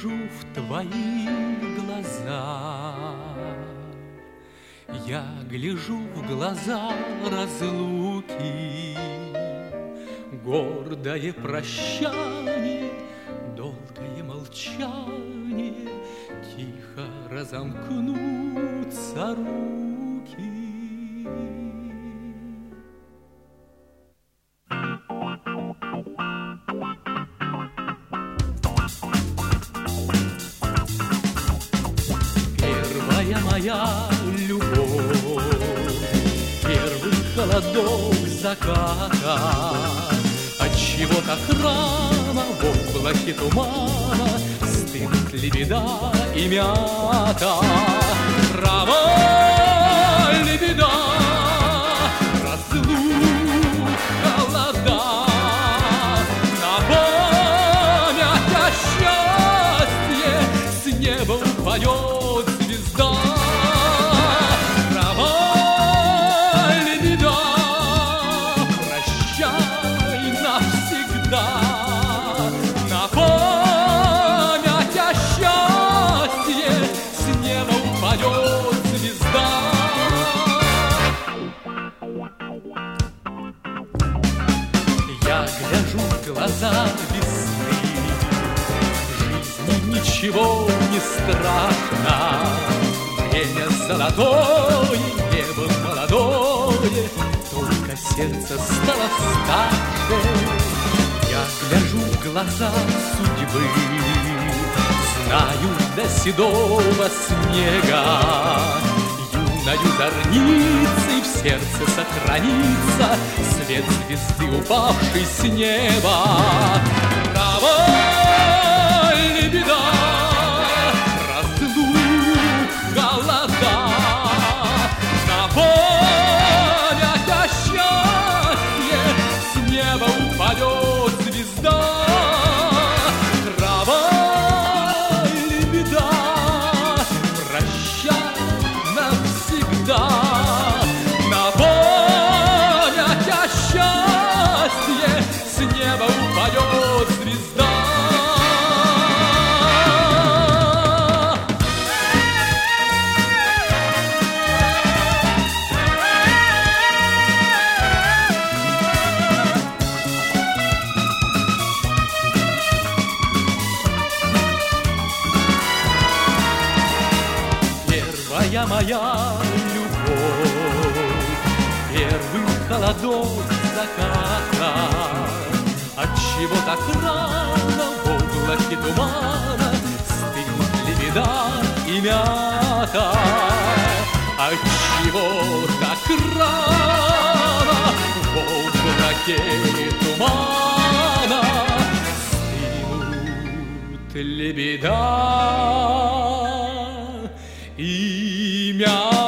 гляжу в твои глаза, я гляжу в глаза разлуки. Гордое прощание, долгое молчание, тихо разомкнутся руки. Первая моя любовь, первый холодок заката, отчего так рано в облаке тумана стынут лебеда и мята. Трава, лебеда, разлук, холода, на память о счастье с неба упадет звезда. Трава, лебеда, прощай навсегда, на память о счастье с неба упадет звезда. Я гляжу в глаза весны, жизни ничего не страшно. Время золотое, небо молодое, только сердце стало старше. Я гляжу в глаза судьбы, знаю до седого снега. Юною зорницей в сердце сохранится свет звезды, упавшей с неба. Трава, лебеда, разлук, холода, на память о счастье с неба упадет звезда. Трава, лебеда, прощай навсегда, на память о счастье с неба упадет звезда. Первая моя любовь, первый холодок заката, отчего так рано в облаке тумана стынут лебеда и мята. Отчего так рано в облаке тумана стынут лебеда и мята.